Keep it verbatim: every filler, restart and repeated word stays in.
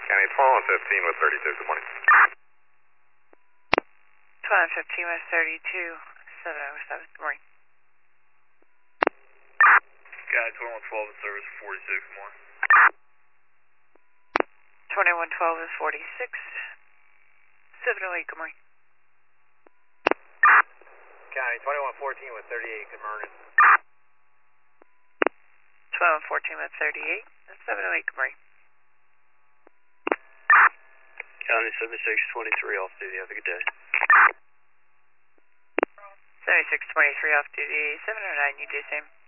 County twelve fifteen with thirty-two, good morning. twelve fifteen with thirty-two, seven oh seven, good morning. County twenty-one twelve with service forty-six, good morning. twenty-one twelve with forty-six, seven oh eight, good morning. County twenty-one fourteen with thirty-eight, good morning. twelve fourteen with thirty-eight, seven oh eight, good morning. County seventy-six twenty-three off duty, have a good day. seventy-six twenty-three off duty, seven oh nine, you do the same.